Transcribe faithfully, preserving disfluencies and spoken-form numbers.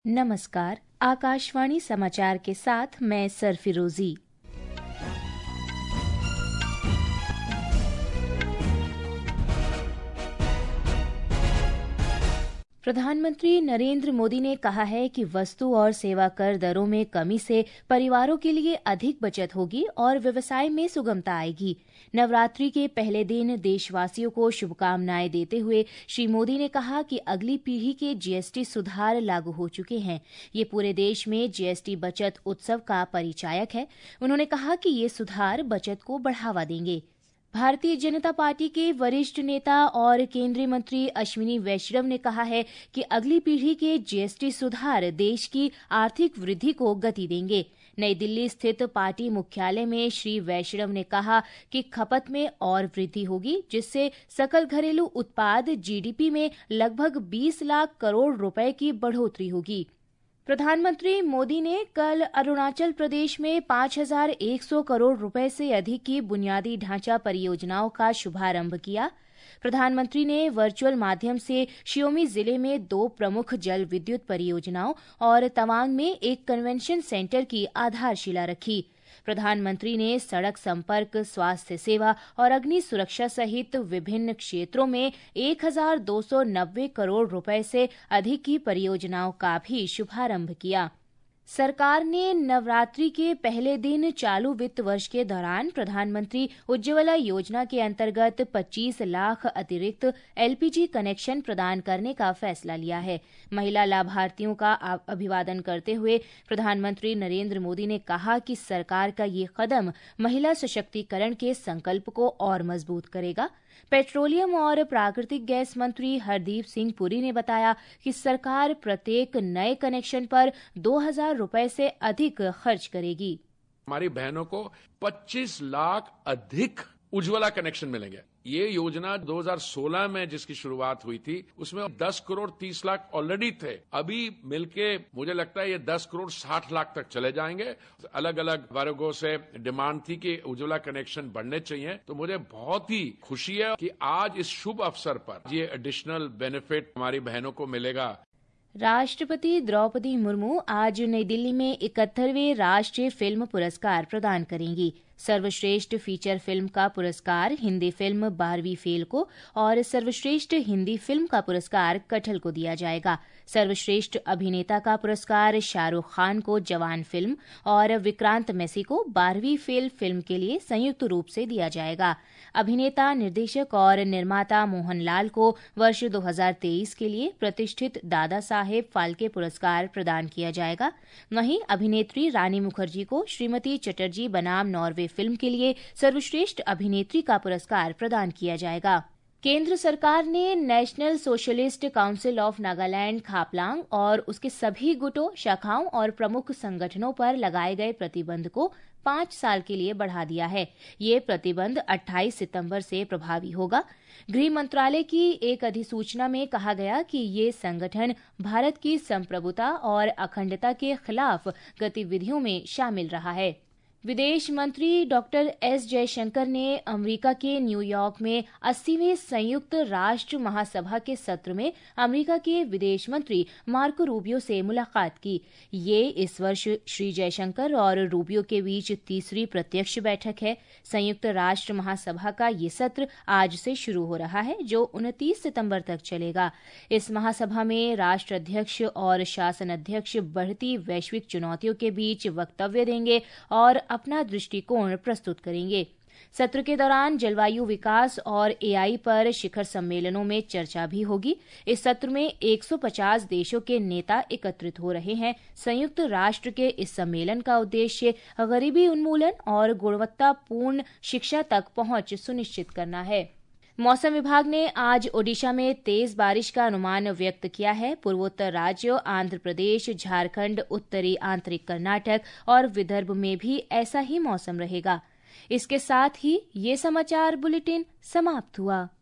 नमस्कार। आकाशवाणी समाचार के साथ मैं सरफिरोजी। प्रधानमंत्री नरेंद्र मोदी ने कहा है कि वस्तु और सेवा कर दरों में कमी से परिवारों के लिए अधिक बचत होगी और व्यवसाय में सुगमता आएगी। नवरात्रि के पहले दिन देशवासियों को शुभकामनाएं देते हुए श्री मोदी ने कहा कि अगली पीढ़ी के जीएसटी सुधार लागू हो चुके हैं। ये पूरे देश में जीएसटी बचत उत्सव का परिचायक है। उन्होंने कहा कि ये सुधार बचत को बढ़ावा देंगे। भारतीय जनता पार्टी के वरिष्ठ नेता और केंद्रीय मंत्री अश्विनी वैष्णव ने कहा है कि अगली पीढ़ी के जीएसटी सुधार देश की आर्थिक वृद्धि को गति देंगे। नई दिल्ली स्थित पार्टी मुख्यालय में श्री वैष्णव ने कहा कि खपत में और वृद्धि होगी, जिससे सकल घरेलू उत्पाद जीडीपी में लगभग बीस लाख करोड़ रुपए की बढ़ोतरी होगी। प्रधानमंत्री मोदी ने कल अरुणाचल प्रदेश में पांच हज़ार एक सौ करोड़ रुपए से अधिक की बुनियादी ढांचा परियोजनाओं का शुभारंभ किया। प्रधानमंत्री ने वर्चुअल माध्यम से शियोमी जिले में दो प्रमुख जल विद्युत परियोजनाओं और तवांग में एक कन्वेंशन सेंटर की आधारशिला रखी। प्रधानमंत्री ने सड़क संपर्क, स्वास्थ्य सेवा और अग्नि सुरक्षा सहित विभिन्न क्षेत्रों में एक हज़ार दो सौ नब्बे करोड़ रुपए से अधिक की परियोजनाओं का भी शुभारंभ किया। सरकार ने नवरात्रि के पहले दिन चालू वित्त वर्ष के दौरान प्रधानमंत्री उज्ज्वला योजना के अंतर्गत पच्चीस लाख अतिरिक्त एलपीजी कनेक्शन प्रदान करने का फैसला लिया है। महिला लाभार्थियों का अभिवादन करते हुए प्रधानमंत्री नरेंद्र मोदी ने कहा कि सरकार का ये कदम महिला सशक्तिकरण के संकल्प को और मजबूत करेगा। पेट्रोलियम और प्राकृतिक गैस मंत्री हरदीप सिंह पुरी ने बताया कि सरकार प्रत्येक नए कनेक्शन पर दो हजार रुपए से अधिक खर्च करेगी। हमारी बहनों को पच्चीस लाख अधिक उज्ज्वला कनेक्शन मिलेंगे। ये योजना दो हज़ार सोलह में जिसकी शुरुआत हुई थी, उसमें दस करोड़ तीस लाख ऑलरेडी थे। अभी मिलके मुझे लगता है ये दस करोड़ साठ लाख तक चले जाएंगे। अलग अलग वर्गों से डिमांड थी कि उज्ज्वला कनेक्शन बढ़ने चाहिए, तो मुझे बहुत ही खुशी है कि आज इस शुभ अवसर पर ये एडिशनल बेनिफिट हमारी बहनों को मिलेगा। राष्ट्रपति द्रौपदी मुर्मू आज नई दिल्ली में इकहत्तरवें राष्ट्रीय फिल्म पुरस्कार प्रदान करेंगी। सर्वश्रेष्ठ फीचर फिल्म का पुरस्कार हिंदी फिल्म बारहवीं फेल को और सर्वश्रेष्ठ हिंदी फिल्म का पुरस्कार कटहल को दिया जाएगा। सर्वश्रेष्ठ अभिनेता का पुरस्कार शाहरुख खान को जवान फिल्म और विक्रांत मैसी को बारहवीं फेल फिल्म के लिए संयुक्त रूप से दिया जाएगा। अभिनेता, निर्देशक और निर्माता मोहनलाल को वर्ष दो हज़ार तेईस के लिए प्रतिष्ठित दादा साहेब फाल्के पुरस्कार प्रदान किया जाएगा। वहीं अभिनेत्री रानी मुखर्जी को श्रीमती चटर्जी बनाम नॉर्वे फिल्म के लिए सर्वश्रेष्ठ अभिनेत्री का पुरस्कार प्रदान किया जाएगा। केंद्र सरकार ने national socialist council of Nagaland Khaplang और उसके सभी गुटों, शाखाओं और प्रमुख संगठनों पर लगाए गए प्रतिबंध को पांच साल के लिए बढ़ा दिया है। ये प्रतिबंध अट्ठाईस सितंबर से प्रभावी होगा। गृह मंत्रालय की एक अधिसूचना में कहा गया कि ये संगठन भारत की संप्रभुता और अखंडता के खिलाफ गतिविधियों में शामिल रहा है। विदेश मंत्री डॉक्टर एस जयशंकर ने अमेरिका के न्यूयॉर्क में अस्सीवें संयुक्त राष्ट्र महासभा के सत्र में अमेरिका के विदेश मंत्री मार्को रूबियो से मुलाकात की। ये इस वर्ष श्री जयशंकर और रूबियो के बीच तीसरी प्रत्यक्ष बैठक है। संयुक्त राष्ट्र महासभा का ये सत्र आज से शुरू हो रहा है, जो उनतीस सितंबर तक चलेगा। इस महासभा में राष्ट्र अध्यक्ष और शासन अध्यक्ष बढ़ती वैश्विक चुनौतियों के बीच वक्तव्य देंगे और अपना दृष्टिकोण प्रस्तुत करेंगे। सत्र के दौरान जलवायु विकास और एआई पर शिखर सम्मेलनों में चर्चा भी होगी। इस सत्र में एक सौ पचास देशों के नेता एकत्रित हो रहे हैं। संयुक्त राष्ट्र के इस सम्मेलन का उद्देश्य गरीबी उन्मूलन और गुणवत्तापूर्ण शिक्षा तक पहुंच सुनिश्चित करना है। मौसम विभाग ने आज ओडिशा में तेज बारिश का अनुमान व्यक्त किया है। पूर्वोत्तर राज्यों आंध्र प्रदेश, झारखंड, उत्तरी आंतरिक कर्नाटक और विदर्भ में भी ऐसा ही मौसम रहेगा। इसके साथ ही ये समाचार बुलेटिन समाप्त हुआ।